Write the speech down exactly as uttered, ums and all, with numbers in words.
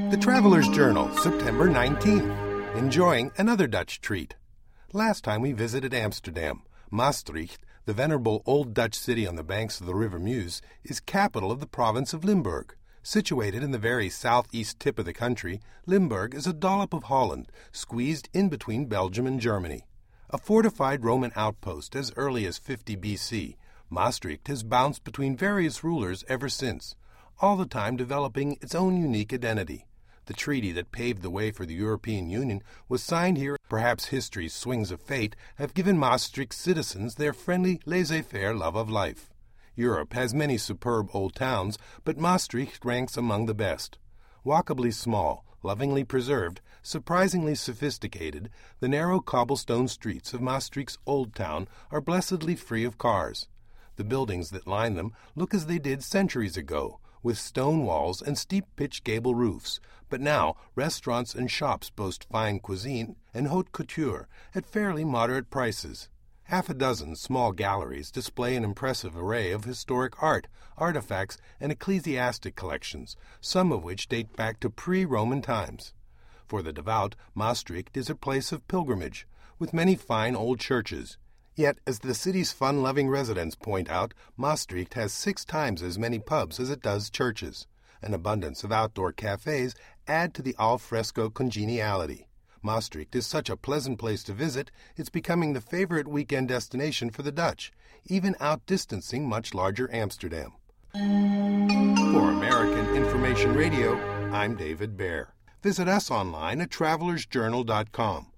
The Traveler's Journal, September nineteenth. Enjoying another Dutch treat. Last time we visited Amsterdam. Maastricht, the venerable old Dutch city on the banks of the River Meuse, is capital of the province of Limburg. Situated in the very southeast tip of the country, Limburg is a dollop of Holland, squeezed in between Belgium and Germany. A fortified Roman outpost as early as fifty B C, Maastricht has bounced between various rulers ever since, all the time developing its own unique identity. The treaty that paved the way for the European Union was signed here. Perhaps history's swings of fate have given Maastricht's citizens their friendly, laissez-faire love of life. Europe has many superb old towns, but Maastricht ranks among the best. Walkably small, lovingly preserved, surprisingly sophisticated, the narrow cobblestone streets of Maastricht's old town are blessedly free of cars. The buildings that line them look as they did centuries ago, with stone walls and steep pitch gable roofs, but now restaurants and shops boast fine cuisine and haute couture at fairly moderate prices. Half a dozen small galleries display an impressive array of historic art, artifacts, and ecclesiastic collections, some of which date back to pre-Roman times. For the devout, Maastricht is a place of pilgrimage, with many fine old churches. Yet, as the city's fun-loving residents point out, Maastricht has six times as many pubs as it does churches. An abundance of outdoor cafes add to the al fresco congeniality. Maastricht is such a pleasant place to visit, it's becoming the favorite weekend destination for the Dutch, even outdistancing much larger Amsterdam. For American Information Radio, I'm David Baer. Visit us online at travelers journal dot com.